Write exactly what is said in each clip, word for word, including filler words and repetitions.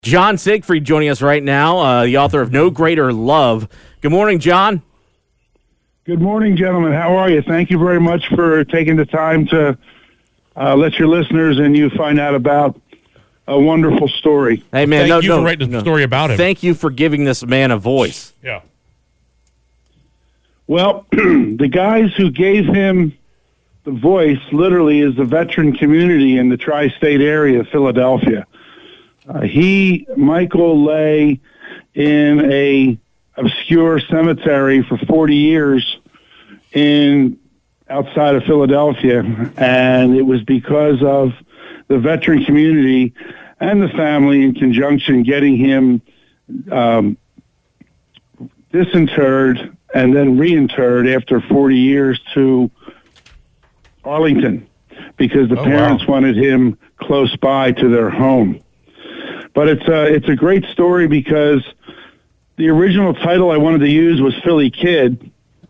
John Siegfried joining us right now, uh, the author of No Greater Love. Good morning, John. Good morning, gentlemen. How are you? Thank you very much for taking the time to uh, let your listeners and you find out about a wonderful story. Hey, man, Thank no, you no, for writing a no. story about him. Thank you for giving this man a voice. Yeah. Well, the guys who gave him the voice literally is the veteran community in the tri-state area of Philadelphia. Uh, he, Michael, lay in a obscure cemetery for forty years in outside of Philadelphia, and it was because of the veteran community and the family in conjunction getting him um, disinterred and then reinterred after forty years to Arlington, because the oh, parents wow. wanted him close by to their home. But it's a, it's a great story because the original title I wanted to use was Philly Kid,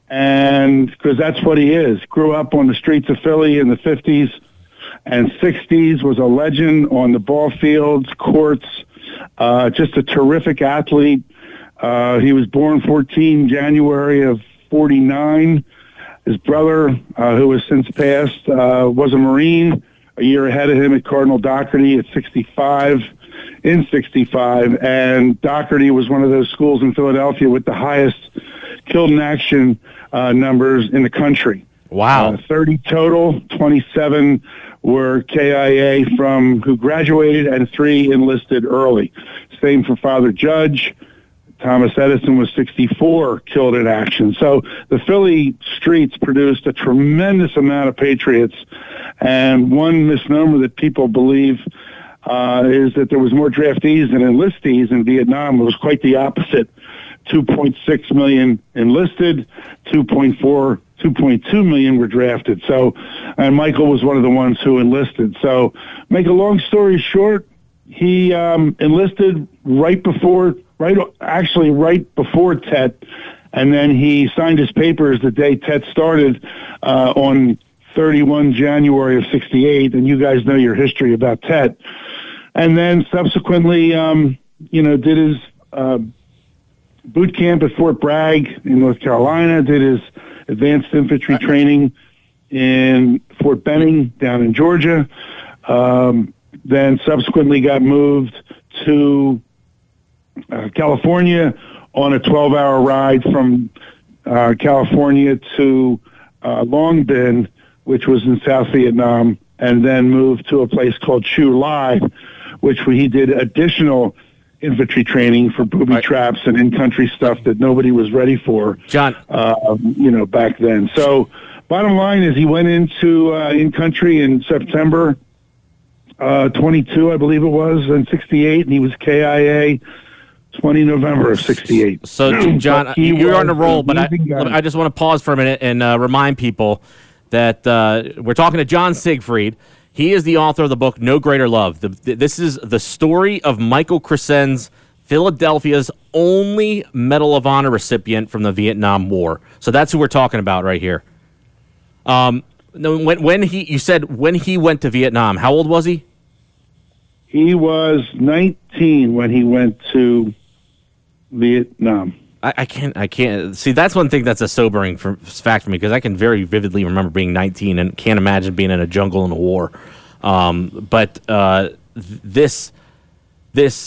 and because that's what he is. Grew up on the streets of Philly in the fifties and sixties, was a legend on the ball fields, courts, uh, just a terrific athlete. Uh, he was born fourteen January of forty-nine. His brother, uh, who has since passed, uh, was a Marine, a year ahead of him at Cardinal Doherty at sixty-five, in sixty-five. And Doherty was one of those schools in Philadelphia with the highest killed in action uh, numbers in the country. Wow. Uh, thirty total, twenty-seven were K I A from who graduated and three enlisted early. Same for Father Judge. Thomas Edison was sixty-four killed in action. So the Philly streets produced a tremendous amount of patriots. And one misnomer that people believe uh, is that there was more draftees than enlistees in Vietnam. It was quite the opposite. two point six million enlisted, two point four, two point two million were drafted. So, and Michael was one of the ones who enlisted. So, make a long story short, he um, enlisted right before, right actually right before Tet, and then he signed his papers the day Tet started uh, on thirty-first January of sixty-eight, and you guys know your history about Tet. And then subsequently, um, you know, did his uh, boot camp at Fort Bragg in North Carolina, did his advanced infantry training in Fort Benning down in Georgia, um, then subsequently got moved to uh, California on a twelve-hour ride from uh, California to uh, Long Binh, which was in South Vietnam, and then moved to a place called Chu Lai, which he did additional infantry training for booby right. traps and in-country stuff that nobody was ready for, John. uh, you know, back then. So bottom line is he went into uh, in-country in September uh, twenty-two, I believe it was, in sixty-eight, and he was K I A twentieth November of sixty-eight. So, John, you're on a roll, but I, guy. I just want to pause for a minute and uh, remind people that uh, we're talking to John Siegfried. He is the author of the book No Greater Love. The, the, this is the story of Michael Crescenz, Philadelphia's only Medal of Honor recipient from the Vietnam War. So that's who we're talking about right here. Um, when, when he, you said when he went to Vietnam, how old was he? He was nineteen when he went to Vietnam. I, I can't. I can't see. That's one thing that's a sobering for, fact for me, because I can very vividly remember being nineteen and can't imagine being in a jungle in a war. Um, but uh, this, this,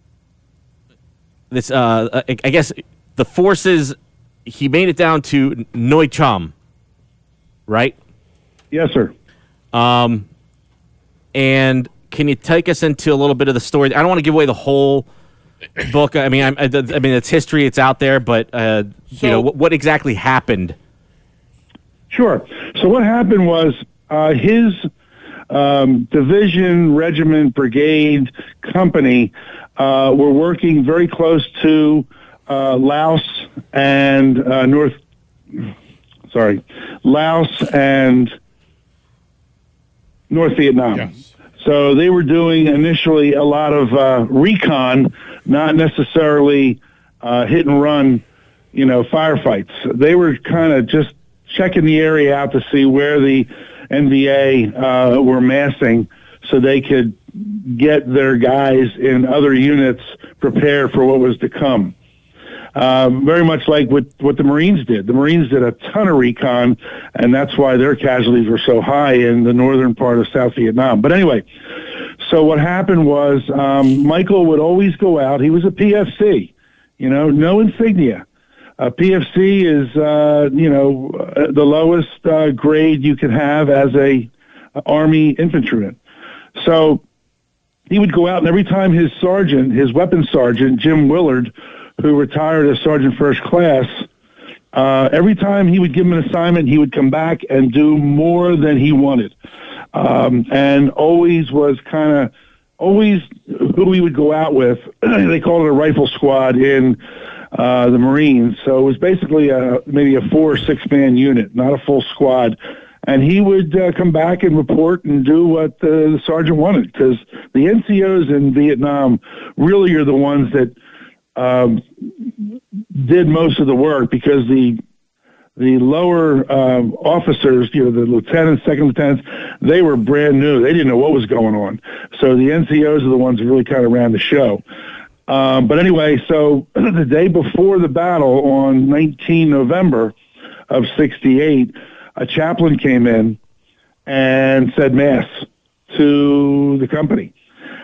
this. Uh, I, I guess the forces. He made it down to Noi Cham, right? Yes, sir. Um, and can you take us into a little bit of the story? I don't want to give away the whole book. I mean, I, I mean, it's history; it's out there. But uh, So, you know, what, what exactly happened? Sure. So what happened was uh, his um, division, regiment, brigade, company uh, were working very close to uh, Laos and uh, North. Sorry, Laos and North Vietnam. Yes. So they were doing initially a lot of uh, recon, not necessarily uh, hit and run, you know, firefights. They were kind of just checking the area out to see where the N V A uh, were massing so they could get their guys in other units prepared for what was to come. Um, very much like what, what the Marines did. The Marines did a ton of recon, and that's why their casualties were so high in the northern part of South Vietnam. But anyway, so what happened was um, Michael would always go out. He was a P F C, you know, no insignia. A P F C is, uh, you know, uh, the lowest uh, grade you can have as a, a Army infantryman. So he would go out, and every time his sergeant, his weapons sergeant, Jim Willard, who retired as Sergeant First Class, uh, every time he would give him an assignment, he would come back and do more than he wanted. Um, and always was kind of, always who he would go out with, they called it a rifle squad in uh, the Marines. So it was basically a, maybe a four or six man unit, not a full squad. And he would uh, come back and report and do what the, the sergeant wanted, because the N C Os in Vietnam really are the ones that Um, did most of the work, because the the lower um, officers, you know, the lieutenants, second lieutenants, they were brand new. They didn't know what was going on. So the N C Os are the ones who really kind of ran the show. Um, but anyway, so the day before the battle on nineteenth November of sixty-eight, a chaplain came in and said mass to the company.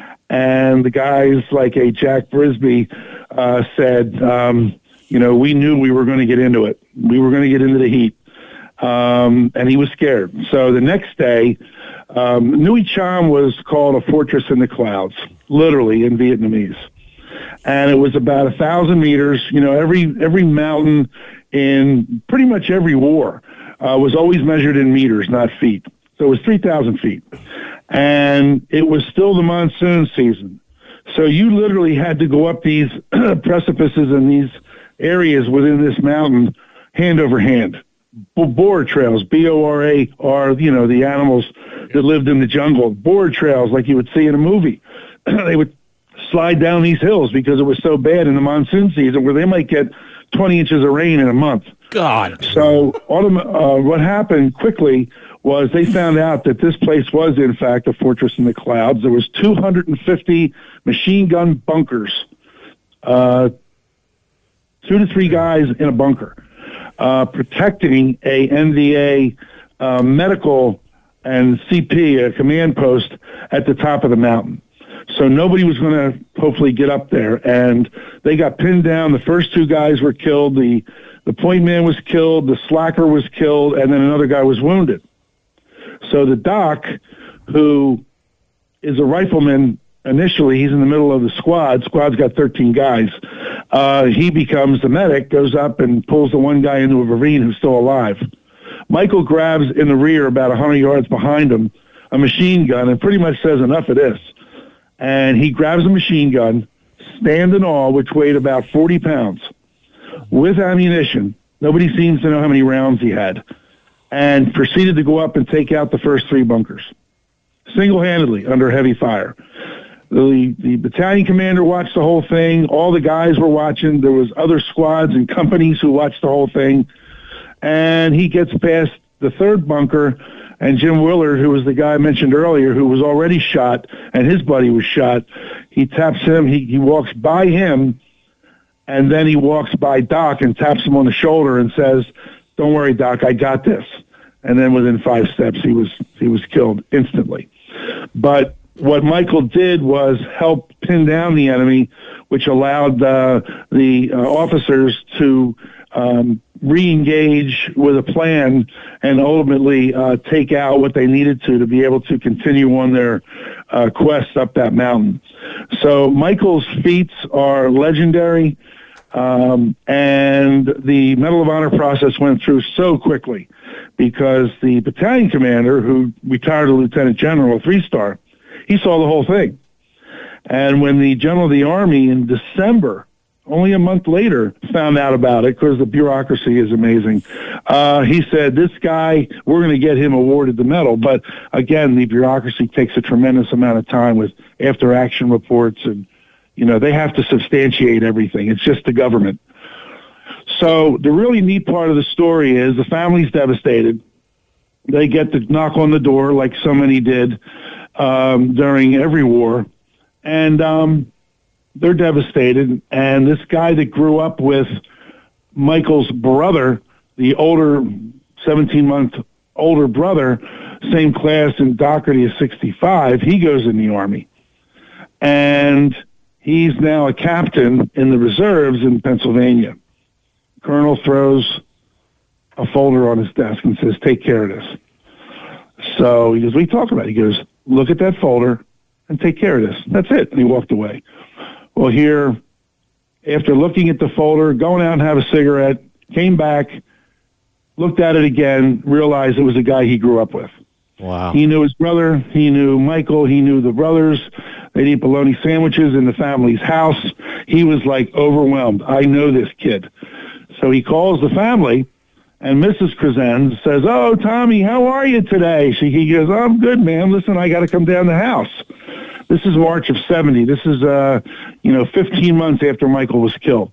And the guys like a Jack Brisby uh, said, um, you know, we knew we were going to get into it. We were going to get into the heat. Um, and he was scared. So the next day, um, Nui Cham was called a fortress in the clouds, literally in Vietnamese. And it was about a thousand meters. You know, every every mountain in pretty much every war uh, was always measured in meters, not feet. So it was three thousand feet. And it was still the monsoon season. So you literally had to go up these precipices and these areas within this mountain hand over hand. Boar trails, B O R A, are, you know, the animals that lived in the jungle. Boar trails like you would see in a movie. They would slide down these hills because it was so bad in the monsoon season, where they might get twenty inches of rain in a month. God. So autumn, uh, what happened quickly was they found out that this place was, in fact, a fortress in the clouds. There was two hundred fifty machine gun bunkers, uh, two to three guys in a bunker, uh, protecting a N V A uh, medical and C P, a command post, at the top of the mountain. So nobody was going to hopefully get up there. And they got pinned down. The first two guys were killed. The, the point man was killed. The slacker was killed. And then another guy was wounded. So the doc, who is a rifleman initially, he's in the middle of the squad. Squad's got thirteen guys. Uh, he becomes the medic, goes up and pulls the one guy into a ravine who's still alive. Michael grabs in the rear, about one hundred yards behind him, a machine gun and pretty much says, enough of this. And he grabs a machine gun, stand and all, which weighed about forty pounds, with ammunition. Nobody seems to know how many rounds he had, and proceeded to go up and take out the first three bunkers, single-handedly, under heavy fire. The, the battalion commander watched the whole thing. All the guys were watching. There was other squads and companies who watched the whole thing. And he gets past the third bunker, and Jim Willard, who was the guy I mentioned earlier, who was already shot, and his buddy was shot, he taps him. He, he walks by him, and then he walks by Doc and taps him on the shoulder and says, "Don't worry, Doc, I got this." And then within five steps, he was he was killed instantly. But what Michael did was help pin down the enemy, which allowed uh, the uh, officers to um, re-engage with a plan and ultimately uh, take out what they needed to to be able to continue on their uh, quest up that mountain. So Michael's feats are legendary, um, and the Medal of Honor process went through so quickly because the battalion commander, who retired to lieutenant general, a three-star, he saw the whole thing. And when the general of the Army in December, only a month later, found out about it, because the bureaucracy is amazing, uh, he said, this guy, we're going to get him awarded the medal. But again, the bureaucracy takes a tremendous amount of time with after-action reports, and, you know, they have to substantiate everything. It's just the government. So the really neat part of the story is the family's devastated. They get to knock on the door like so many did. um, during every war. And um, they're devastated. And this guy that grew up with Michael's brother, the older, seventeen-month older brother, same class in Doherty as sixty-five, he goes in the Army. And he's now a captain in the reserves in Pennsylvania. Colonel throws a folder on his desk and says, take care of this. So he goes, what are you talking about? He goes, look at that folder and take care of this. That's it. And he walked away. Well, here, after looking at the folder, going out and have a cigarette, came back, looked at it again, realized it was a guy he grew up with. Wow. He knew his brother. He knew Michael. He knew the brothers. They'd eat bologna sandwiches in the family's house. He was like overwhelmed. I know this kid. So he calls the family, and Missus Crescenz says, oh, Tommy, how are you today? She, he goes, oh, I'm good, man. Listen, I got to come down the house. This is March of seventy. This is, uh, you know, fifteen months after Michael was killed.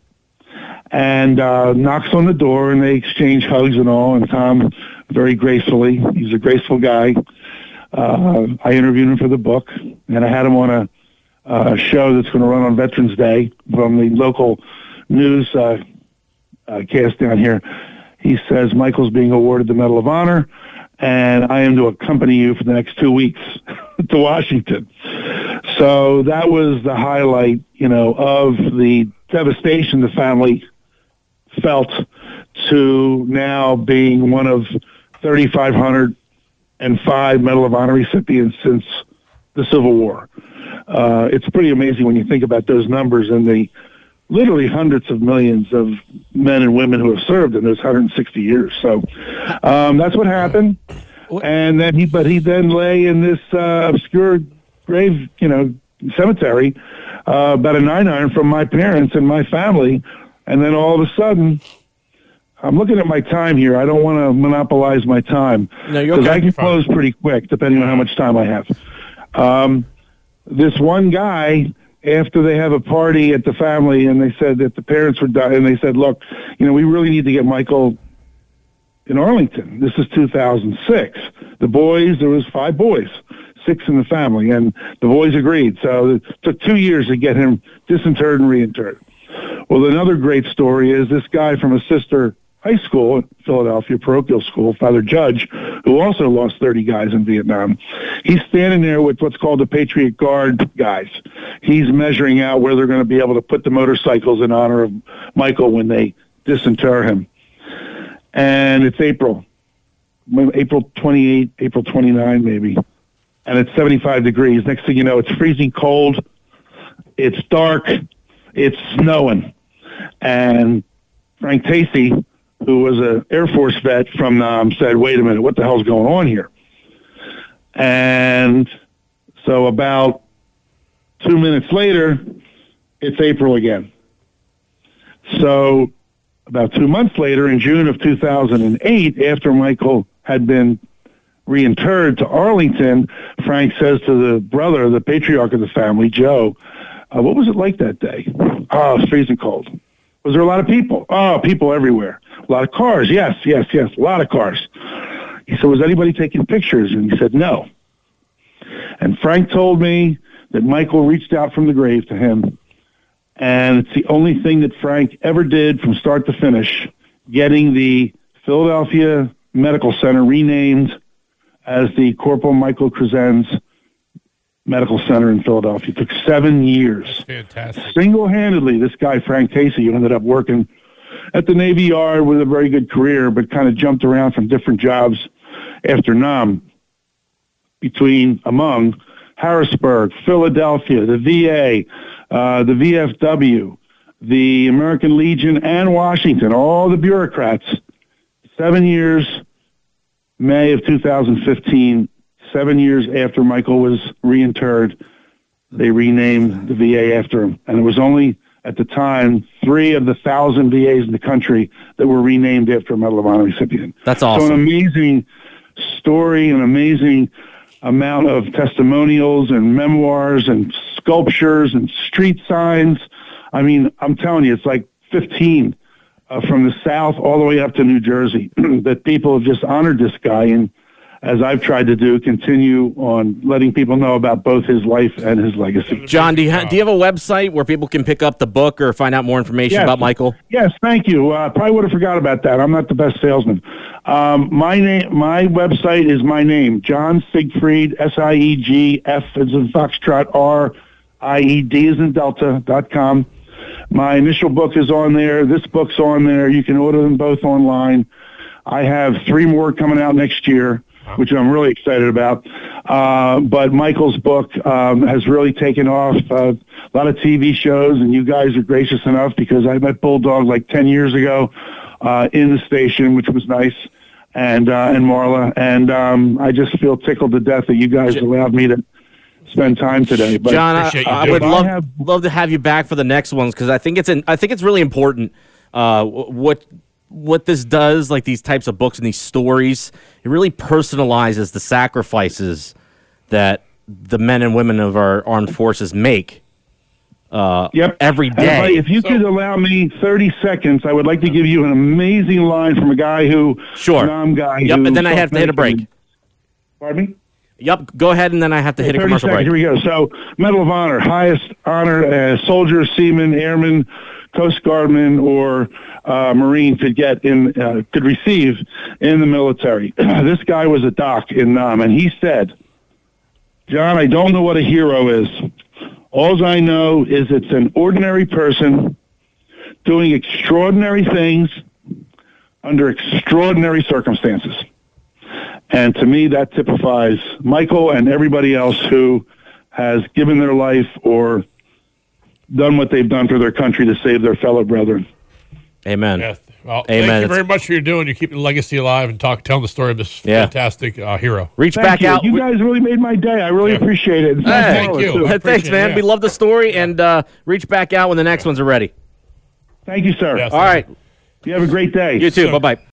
And uh, knocks on the door, and they exchange hugs and all, and Tom, very gracefully, he's a graceful guy. Uh, I interviewed him for the book, and I had him on a, a show that's going to run on Veterans Day from the local news uh, uh, cast down here. He says, Michael's being awarded the Medal of Honor, and I am to accompany you for the next two weeks to Washington. So that was the highlight, you know, of the devastation the family felt to now being one of three thousand five hundred five Medal of Honor recipients since the Civil War. Uh, it's pretty amazing when you think about those numbers and the literally hundreds of millions of men and women who have served in those one hundred sixty years. So um, that's what happened. And then he, but he then lay in this uh, obscure grave, you know, cemetery, uh, about a nine iron from my parents and my family. And then all of a sudden, I'm looking at my time here. I don't want to monopolize my time. No, you're Because okay. I can close pretty quick, depending on how much time I have. Um, this one guy, after they have a party at the family, and they said that the parents were dying, and they said, look, you know, we really need to get Michael in Arlington. This is two thousand six. The boys, there was five boys, six in the family, and the boys agreed. So it took two years to get him disinterred and reinterred. Well, another great story is this guy from a sister high school, Philadelphia parochial school, Father Judge, who also lost thirty guys in Vietnam. He's standing there with what's called the Patriot Guard guys. He's measuring out where they're going to be able to put the motorcycles in honor of Michael when they disinter him. And it's April, April twenty-eighth, April twenty-ninth maybe, and it's seventy-five degrees. Next thing you know, it's freezing cold, it's dark, it's snowing. And Frank Tacey, who was an Air Force vet from Nam, said, wait a minute, what the hell's going on here? And so about two minutes later, it's April again. So about two months later, in June of two thousand eight, after Michael had been reinterred to Arlington, Frank says to the brother, the patriarch of the family, Joe, uh, what was it like that day? Oh, it's freezing cold. Was there a lot of people? Oh, people everywhere. A lot of cars. Yes, yes, yes, a lot of cars. He said, was anybody taking pictures? And he said, no. And Frank told me that Michael reached out from the grave to him, and it's the only thing that Frank ever did from start to finish, getting the Philadelphia Medical Center renamed as the Corporal Michael Crescenz Medical Center in Philadelphia. It took seven years. Fantastic. Single-handedly, this guy, Frank Tacey, who ended up working at the Navy Yard with a very good career, but kind of jumped around from different jobs after Nam, between, among Harrisburg, Philadelphia, the V A, uh, the V F W, the American Legion, and Washington, all the bureaucrats. Seven years, May of two thousand fifteen, seven years after Michael was reinterred, they renamed the V A after him. And it was only, at the time, three of the thousand V As in the country that were renamed after a Medal of Honor recipient. That's awesome. So an amazing story, an amazing amount of testimonials and memoirs and sculptures and street signs. I mean, I'm telling you, it's like fifteen uh, from the South all the way up to New Jersey that people have just honored this guy. And as I've tried to do, continue on letting people know about both his life and his legacy. John, do you, ha- do you have a website where people can pick up the book or find out more information Yes. about Michael? Yes, thank you. Uh, probably would have forgot about that. I'm not the best salesman. Um, my name, my website is my name, John Siegfried, S I E G F as in Foxtrot, R I E D as in Delta dot com. My initial book is on there. This book's on there. You can order them both online. I have three more coming out next year, which I'm really excited about. Uh, but Michael's book um, has really taken off. Uh, a lot of T V shows, and you guys are gracious enough because I met Bulldog like ten years ago uh, in the station, which was nice, and uh, and Marla. And um, I just feel tickled to death that you guys allowed me to spend time today. But John, I, Appreciate you I doing would it. love, I have- love to have you back for the next ones because I think it's an, I think it's really important uh, what what this does, like these types of books and these stories. It really personalizes the sacrifices that the men and women of our armed forces make uh, Yep. every And if, I- day. if you So- could allow me thirty seconds, I would like to give you an amazing line from a guy who, Sure. Nam guy. Yep, who and then I have to hit a break. Pardon me? Yep, go ahead, and then I have to hit a thirty commercial seconds. break. Here we go. So, Medal of Honor, highest honor, uh, soldier, seaman, airman, Coast Guardman, or uh, Marine could get in, uh, could receive in the military. This guy was a doc in Nam, and he said, "John, I don't know what a hero is. All I know is it's an ordinary person doing extraordinary things under extraordinary circumstances." And to me, that typifies Michael and everybody else who has given their life or done what they've done for their country to save their fellow brethren. Amen. Yeah. Well, Amen. thank you very much for your doing. You're keeping the legacy alive and talk, telling the story of this Yeah. fantastic uh, hero. Reach Thank back you. out. You guys really made my day. I really Yeah. appreciate it. It's Hey, nice thank Marla, you. too. I Thanks, appreciate man. it, yeah. We love the story, and uh, reach back out when the next ones are ready. Thank you, sir. Yes. All right. You have a great day. You too. So- Bye-bye.